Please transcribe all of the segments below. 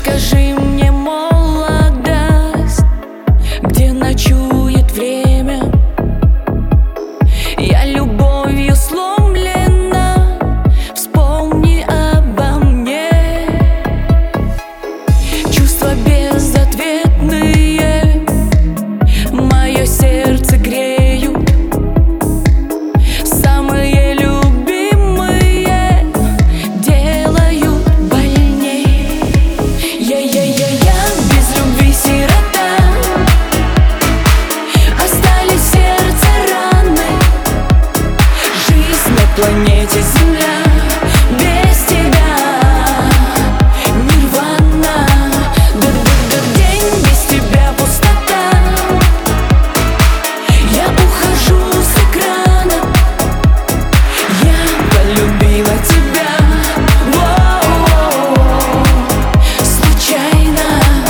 Скажи мне, молодость, где ночует время? Я любовью сломлена, вспомни обо мне. Чувства безответные мое сердце греют. Самые любимые делают больней. Я без любви сирота, остались в сердце раны. Жизнь на планете Земля без тебя нирвана. День без тебя пустота. Я ухожу с экрана, я полюбила тебя. Воу-воу-воу, случайно.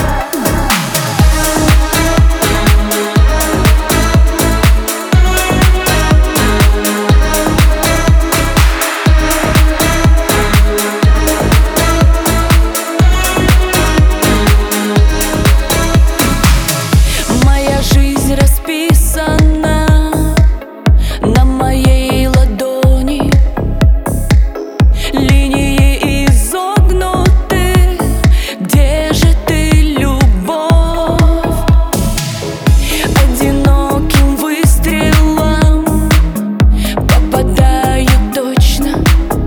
Моя жизнь расписана на моей ладони. Линии изогнуты. Где же ты, любовь? Одиноким выстрелом попадаю точно.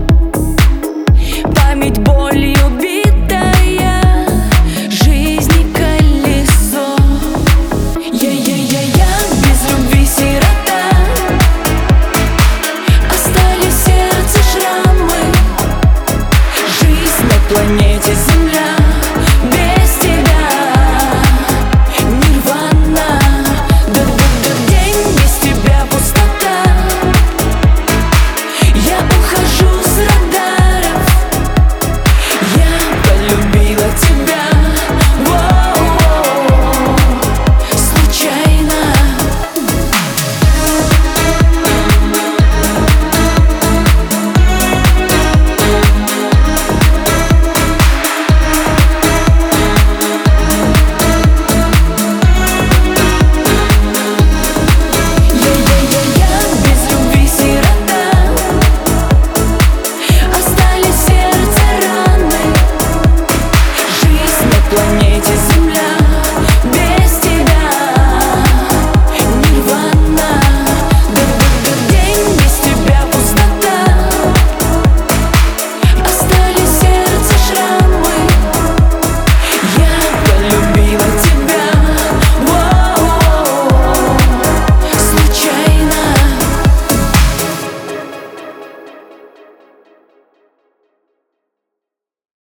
Память болью битая, жизни колесо. Я без любви сирота, остались в сердце шрамы. Жизнь на планете Земля